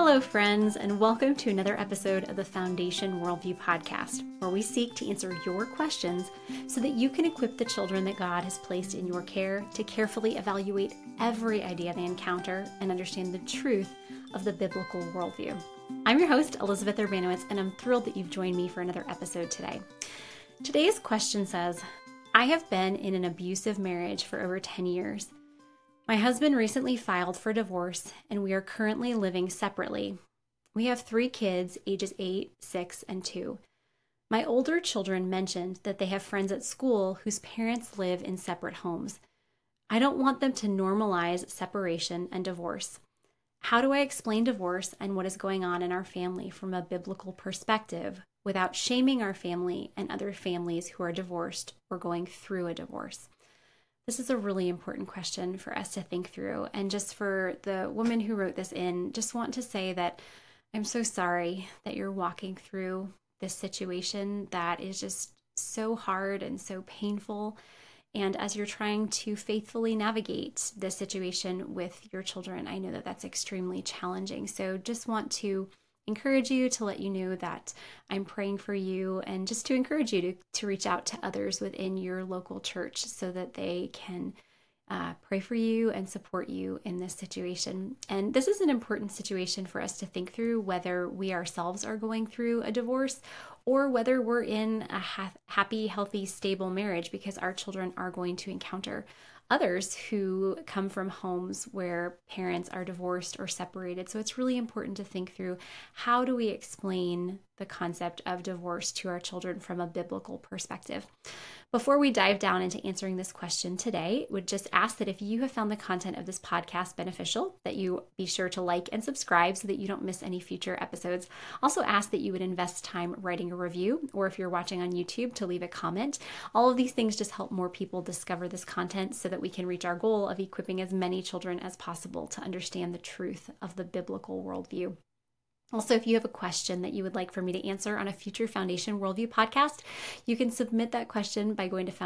Hello, friends, and welcome to another episode of the Foundation Worldview podcast, where we seek to answer your questions so that you can equip the children that God has placed in your care to carefully evaluate every idea they encounter and understand the truth of the biblical worldview. I'm your host, Elizabeth Urbanowitz, and I'm thrilled that you've joined me for another episode today. Today's question says, I have been in an abusive marriage for over 10 years. My husband recently filed for divorce, and we are currently living separately. We have 3 kids, ages 8, 6, and 2. My older children mentioned that they have friends at school whose parents live in separate homes. I don't want them to normalize separation and divorce. How do I explain divorce and what is going on in our family from a biblical perspective without shaming our family and other families who are divorced or going through a divorce? This is a really important question for us to think through. And just for the woman who wrote this in, just want to say that I'm so sorry that you're walking through this situation that is just so hard and so painful. And as you're trying to faithfully navigate this situation with your children, I know that that's extremely challenging. So just want to encourage you, to let you know that I'm praying for you, and just to encourage you to reach out to others within your local church so that they can pray for you and support you in this situation. And this is an important situation for us to think through, whether we ourselves are going through a divorce or whether we're in a happy, healthy, stable marriage, because our children are going to encounter others who come from homes where parents are divorced or separated. So it's really important to think through, how do we explain the concept of divorce to our children from a biblical perspective? Before we dive down into answering this question today, would just ask that if you have found the content of this podcast beneficial, that you be sure to like and subscribe so that you don't miss any future episodes. Also ask that you would invest time writing a review, or if you're watching on YouTube, to leave a comment. All of these things just help more people discover this content so that we can reach our goal of equipping as many children as possible to understand the truth of the biblical worldview. Also, if you have a question that you would like for me to answer on a future Foundation Worldview podcast, you can submit that question by going to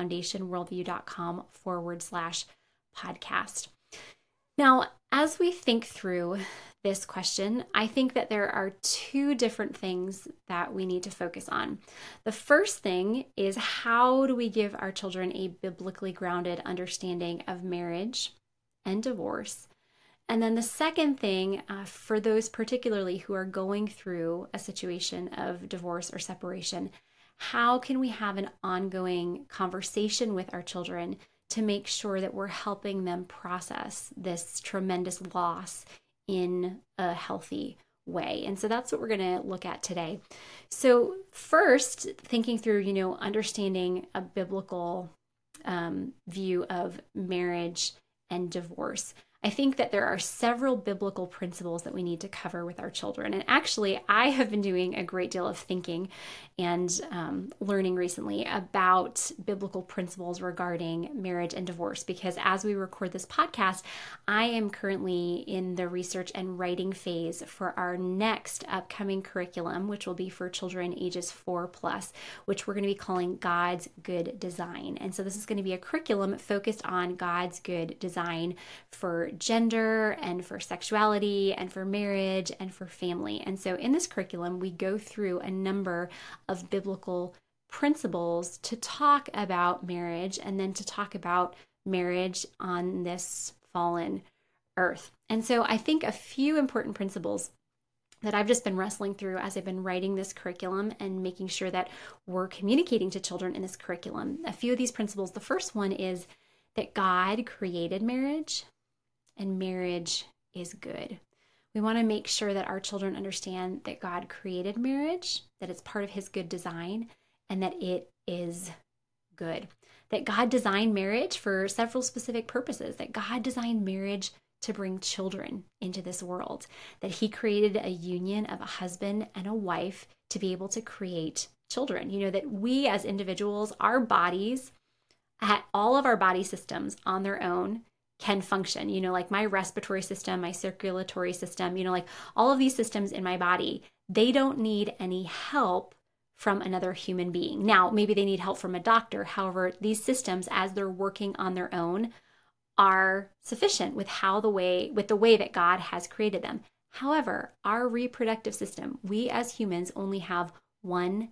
foundationworldview.com/podcast. Now, as we think through this question, I think that there are 2 different things that we need to focus on. The first thing is, how do we give our children a biblically grounded understanding of marriage and divorce? And then the second thing, for those particularly who are going through a situation of divorce or separation, how can we have an ongoing conversation with our children to make sure that we're helping them process this tremendous loss in a healthy way? And so that's what we're going to look at today. So first, thinking through, understanding a biblical view of marriage and divorce. I think that there are several biblical principles that we need to cover with our children. And actually, I have been doing a great deal of thinking and learning recently about biblical principles regarding marriage and divorce, because as we record this podcast, I am currently in the research and writing phase for our next upcoming curriculum, which will be for children ages 4+, which we're going to be calling God's Good Design. And so this is going to be a curriculum focused on God's good design for gender and for sexuality and for marriage and for family. And so in this curriculum, we go through a number of biblical principles to talk about marriage, and then to talk about marriage on this fallen earth. And so I think a few important principles that I've just been wrestling through as I've been writing this curriculum and making sure that we're communicating to children in this curriculum. A few of these principles, the first one is that God created marriage, and marriage is good. We want to make sure that our children understand that God created marriage, that it's part of His good design, and that it is good. That God designed marriage for several specific purposes, that God designed marriage to bring children into this world, that He created a union of a husband and a wife to be able to create children. That we as individuals, our bodies, all of our body systems on their own can function, like my respiratory system, my circulatory system, like all of these systems in my body, they don't need any help from another human being. Now, maybe they need help from a doctor. However, these systems, as they're working on their own, are sufficient with the way that God has created them. However, our reproductive system, we as humans only have one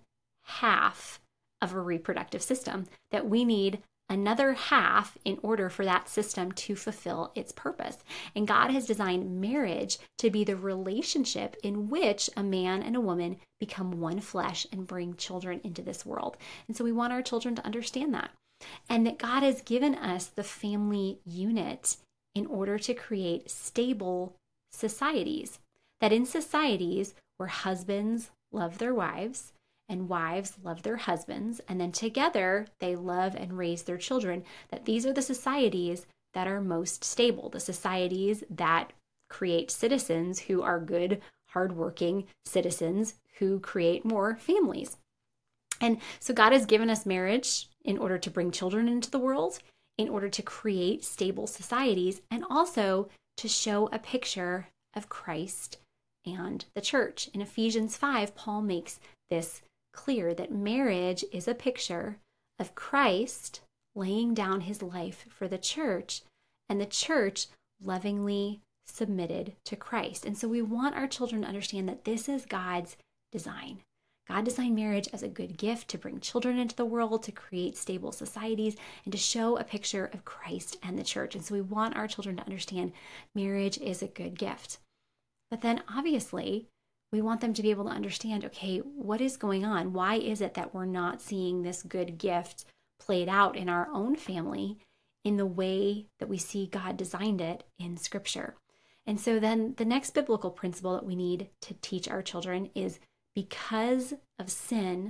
half of a reproductive system, that we need another half in order for that system to fulfill its purpose. And God has designed marriage to be the relationship in which a man and a woman become one flesh and bring children into this world. And so we want our children to understand that. And that God has given us the family unit in order to create stable societies. That in societies where husbands love their wives, and wives love their husbands, and then together they love and raise their children, that these are the societies that are most stable, the societies that create citizens who are good, hardworking citizens who create more families. And so God has given us marriage in order to bring children into the world, in order to create stable societies, and also to show a picture of Christ and the church. In Ephesians 5, Paul makes this clear that marriage is a picture of Christ laying down his life for the church, and the church lovingly submitted to Christ. And so we want our children to understand that this is God's design. God designed marriage as a good gift to bring children into the world, to create stable societies, and to show a picture of Christ and the church. And so we want our children to understand marriage is a good gift. But then obviously, we want them to be able to understand, okay, what is going on? Why is it that we're not seeing this good gift played out in our own family in the way that we see God designed it in Scripture? And so then the next biblical principle that we need to teach our children is, because of sin,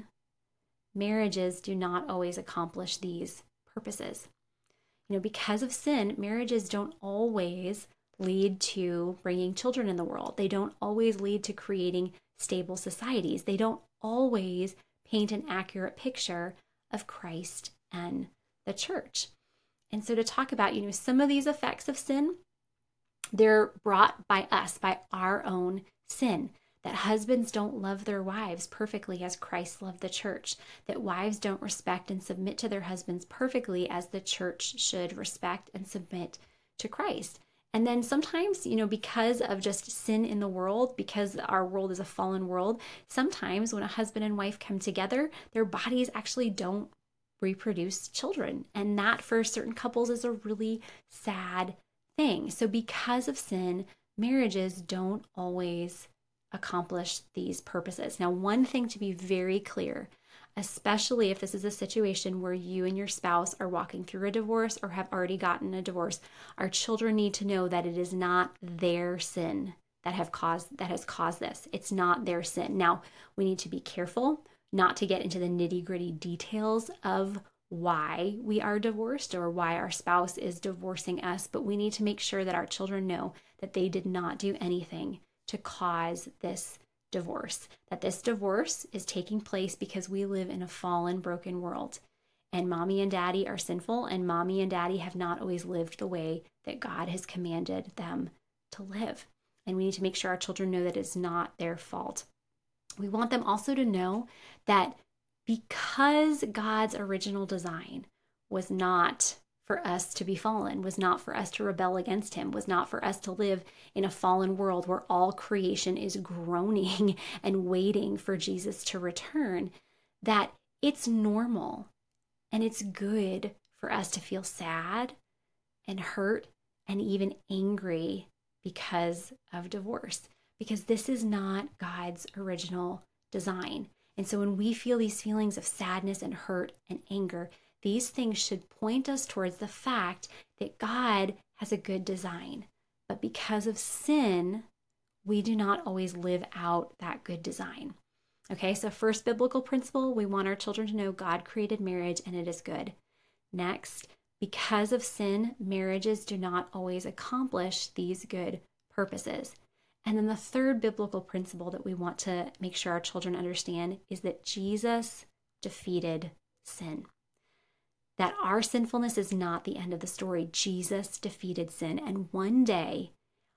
marriages do not always accomplish these purposes. Because of sin, marriages don't always lead to bringing children in the world. They don't always lead to creating stable societies. They don't always paint an accurate picture of Christ and the church. And so to talk about, some of these effects of sin, they're brought by us, by our own sin. That husbands don't love their wives perfectly as Christ loved the church. That wives don't respect and submit to their husbands perfectly as the church should respect and submit to Christ. And then sometimes, because of just sin in the world, because our world is a fallen world, sometimes when a husband and wife come together, their bodies actually don't reproduce children. And that for certain couples is a really sad thing. So because of sin, marriages don't always accomplish these purposes. Now, one thing to be very clear, especially if this is a situation where you and your spouse are walking through a divorce or have already gotten a divorce, our children need to know that it is not their sin that has caused this. It's not their sin. Now, we need to be careful not to get into the nitty-gritty details of why we are divorced or why our spouse is divorcing us, but we need to make sure that our children know that they did not do anything to cause this divorce, that this divorce is taking place because we live in a fallen, broken world. And mommy and daddy are sinful, and mommy and daddy have not always lived the way that God has commanded them to live. And we need to make sure our children know that it's not their fault. We want them also to know that because God's original design was not for us to be fallen, was not for us to rebel against him, was not for us to live in a fallen world where all creation is groaning and waiting for Jesus to return, that it's normal and it's good for us to feel sad and hurt and even angry because of divorce, because this is not God's original design. And so when we feel these feelings of sadness and hurt and anger, these things should point us towards the fact that God has a good design. But because of sin, we do not always live out that good design. Okay, so first biblical principle, we want our children to know God created marriage and it is good. Next, because of sin, marriages do not always accomplish these good purposes. And then the third biblical principle that we want to make sure our children understand is that Jesus defeated sin. That our sinfulness is not the end of the story. Jesus defeated sin. And one day,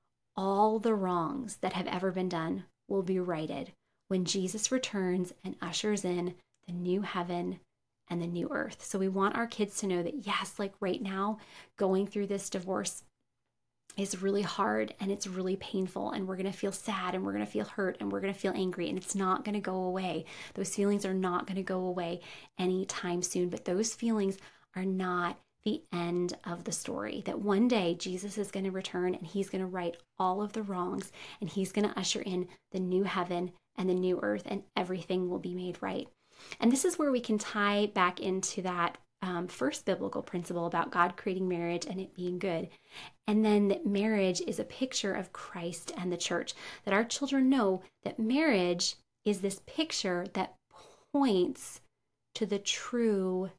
all the wrongs that have ever been done will be righted when Jesus returns and ushers in the new heaven and the new earth. So we want our kids to know that, yes, like right now, going through this divorce is really hard and it's really painful, and we're going to feel sad and we're going to feel hurt and we're going to feel angry, and it's not going to go away. Those feelings are not going to go away anytime soon, but those feelings are not the end of the story. That one day Jesus is going to return and he's going to right all of the wrongs, and he's going to usher in the new heaven and the new earth, and everything will be made right. And this is where we can tie back into that first biblical principle about God creating marriage and it being good. And then that marriage is a picture of Christ and the church, that our children know that marriage is this picture that points to the true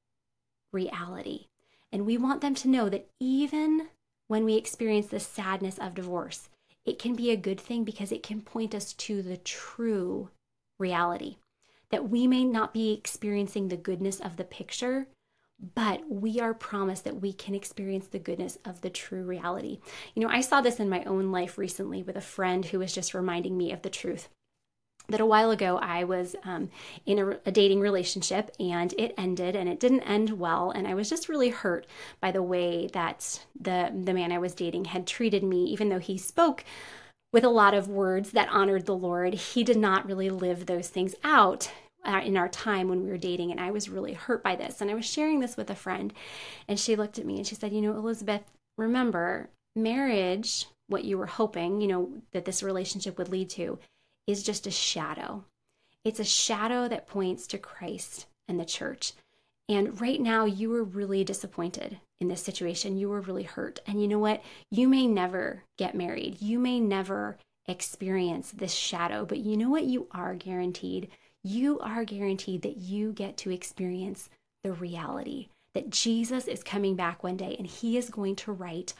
reality. And we want them to know that even when we experience the sadness of divorce, it can be a good thing because it can point us to the true reality. That we may not be experiencing the goodness of the picture, but we are promised that we can experience the goodness of the true reality. I saw this in my own life recently with a friend who was just reminding me of the truth. That a while ago I was in a dating relationship, and it ended, and it didn't end well, and I was just really hurt by the way that the man I was dating had treated me. Even though he spoke with a lot of words that honored the Lord, he did not really live those things out in our time when we were dating, and I was really hurt by this. And I was sharing this with a friend, and she looked at me and she said, Elizabeth, remember, marriage, what you were hoping, that this relationship would lead to, is just a shadow. It's a shadow that points to Christ and the church. And right now, you were really disappointed in this situation. You were really hurt. And you know what? You may never get married. You may never experience this shadow, but you know what you are guaranteed? You are guaranteed that you get to experience the reality, that Jesus is coming back one day and he is going to right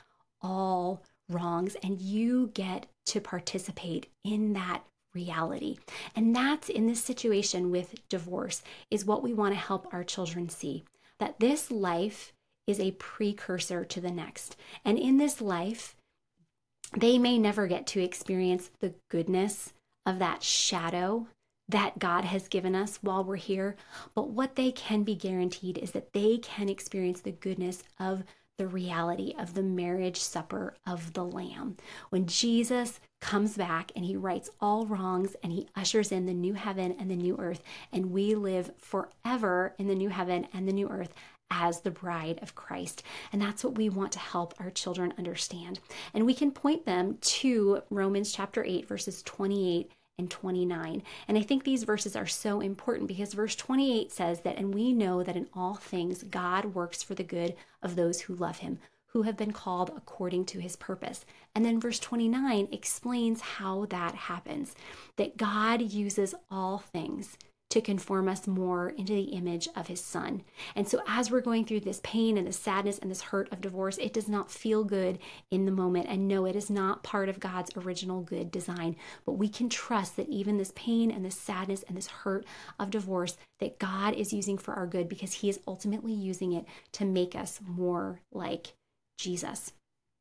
all wrongs, and you get to participate in that reality. And that's, in this situation with divorce, is what we want to help our children see, that this life is a precursor to the next. And in this life, they may never get to experience the goodness of that shadow that God has given us while we're here. But what they can be guaranteed is that they can experience the goodness of the reality of the marriage supper of the Lamb. When Jesus comes back and he rights all wrongs and he ushers in the new heaven and the new earth, and we live forever in the new heaven and the new earth as the bride of Christ. And that's what we want to help our children understand. And we can point them to Romans chapter 8, verses 28 and 29. And I think these verses are so important because verse 28 says that, and we know that in all things God works for the good of those who love him, who have been called according to his purpose. And then verse 29 explains how that happens, that God uses all things to conform us more into the image of his son. And so as we're going through this pain and this sadness and this hurt of divorce, it does not feel good in the moment. And no, it is not part of God's original good design. But we can trust that even this pain and this sadness and this hurt of divorce, that God is using for our good, because he is ultimately using it to make us more like Jesus.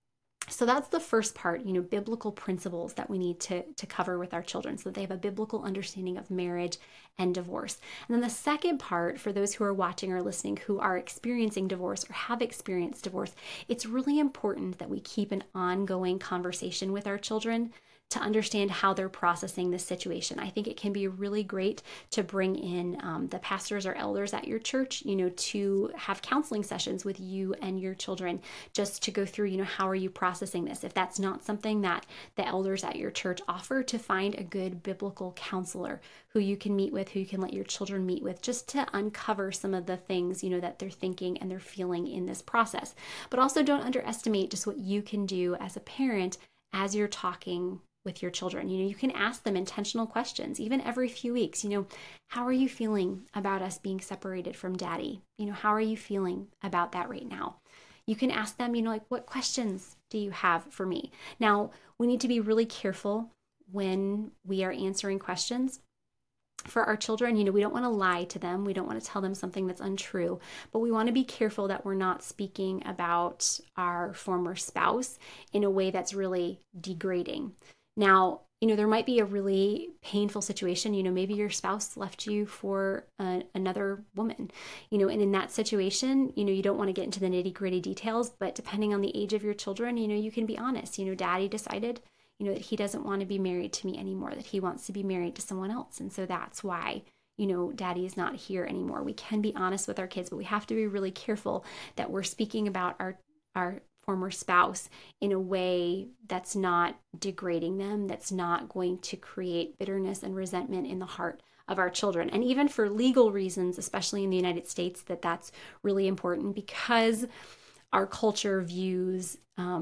So that's the first part, biblical principles that we need to cover with our children so that they have a biblical understanding of marriage and divorce. And then the second part, for those who are watching or listening who are experiencing divorce or have experienced divorce, it's really important that we keep an ongoing conversation with our children to understand how they're processing this situation. I think it can be really great to bring in the pastors or elders at your church, to have counseling sessions with you and your children, just to go through, how are you processing this? If that's not something that the elders at your church offer, to find a good biblical counselor who you can meet with, who you can let your children meet with, just to uncover some of the things, that they're thinking and they're feeling in this process. But also don't underestimate just what you can do as a parent as you're talking with your children. You can ask them intentional questions, even every few weeks. How are you feeling about us being separated from daddy? How are you feeling about that right now? You can ask them, what questions do you have for me? Now, we need to be really careful when we are answering questions for our children. We don't want to lie to them. We don't want to tell them something that's untrue, but we want to be careful that we're not speaking about our former spouse in a way that's really degrading. Now, there might be a really painful situation. Maybe your spouse left you for another woman, and in that situation, you don't want to get into the nitty gritty details, but depending on the age of your children, you can be honest. Daddy decided, that he doesn't want to be married to me anymore, that he wants to be married to someone else. And so that's why, daddy is not here anymore. We can be honest with our kids, but we have to be really careful that we're speaking about our former spouse in a way that's not degrading them, that's not going to create bitterness and resentment in the heart of our children. And even for legal reasons, especially in the United States, that's really important, because our culture views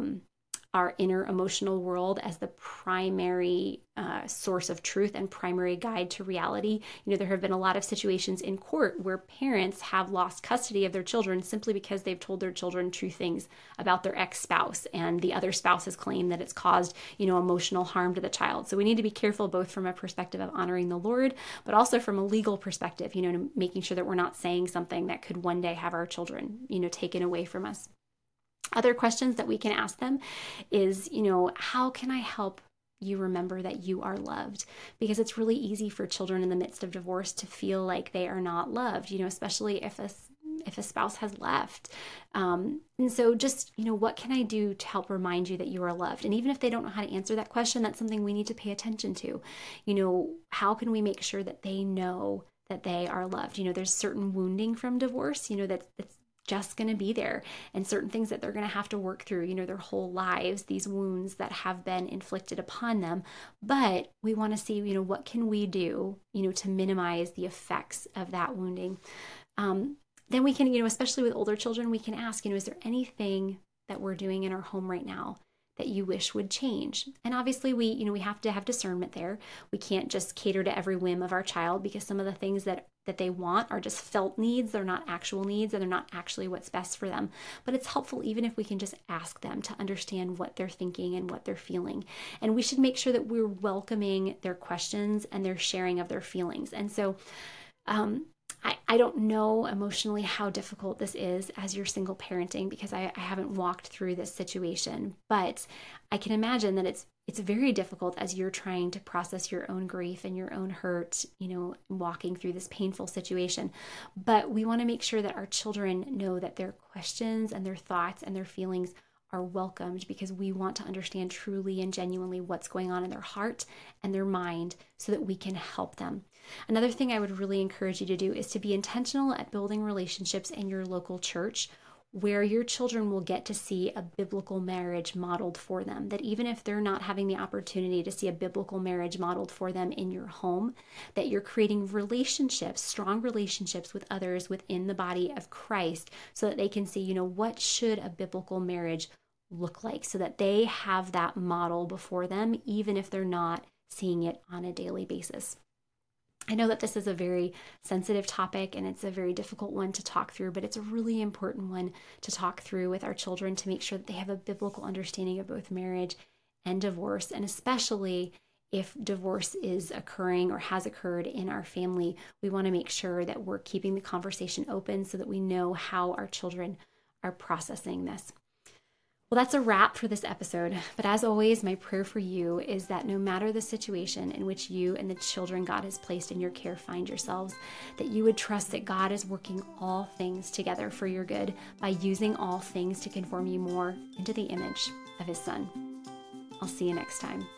our inner emotional world as the primary source of truth and primary guide to reality. There have been a lot of situations in court where parents have lost custody of their children simply because they've told their children true things about their ex-spouse, and the other spouse has claimed that it's caused, emotional harm to the child. So we need to be careful, both from a perspective of honoring the Lord, but also from a legal perspective, making sure that we're not saying something that could one day have our children, taken away from us. Other questions that we can ask them is, how can I help you remember that you are loved? Because it's really easy for children in the midst of divorce to feel like they are not loved, especially if a spouse has left. And so just, what can I do to help remind you that you are loved? And even if they don't know how to answer that question, that's something we need to pay attention to. How can we make sure that they know that they are loved? There's certain wounding from divorce, that's just going to be there, and certain things that they're going to have to work through, their whole lives, these wounds that have been inflicted upon them. But we want to see, what can we do, to minimize the effects of that wounding. Then we can, especially with older children, we can ask, is there anything that we're doing in our home right now that you wish would change? And obviously we have to have discernment there. We can't just cater to every whim of our child, because some of the things that they want are just felt needs. They're not actual needs, and they're not actually what's best for them. But it's helpful even if we can just ask them to understand what they're thinking and what they're feeling. And we should make sure that we're welcoming their questions and their sharing of their feelings. And so I don't know emotionally how difficult this is as you're single parenting, because I haven't walked through this situation, but I can imagine that it's very difficult as you're trying to process your own grief and your own hurt, walking through this painful situation. But we want to make sure that our children know that their questions and their thoughts and their feelings are welcomed, because we want to understand truly and genuinely what's going on in their heart and their mind so that we can help them. Another thing I would really encourage you to do is to be intentional at building relationships in your local church, where your children will get to see a biblical marriage modeled for them. That even if they're not having the opportunity to see a biblical marriage modeled for them in your home, that you're creating relationships, strong relationships with others within the body of Christ, so that they can see, what should a biblical marriage look like, so that they have that model before them, even if they're not seeing it on a daily basis. I know that this is a very sensitive topic, and it's a very difficult one to talk through, but it's a really important one to talk through with our children, to make sure that they have a biblical understanding of both marriage and divorce. And especially if divorce is occurring or has occurred in our family, we want to make sure that we're keeping the conversation open so that we know how our children are processing this. Well, that's a wrap for this episode. But as always, my prayer for you is that no matter the situation in which you and the children God has placed in your care find yourselves, that you would trust that God is working all things together for your good by using all things to conform you more into the image of His Son. I'll see you next time.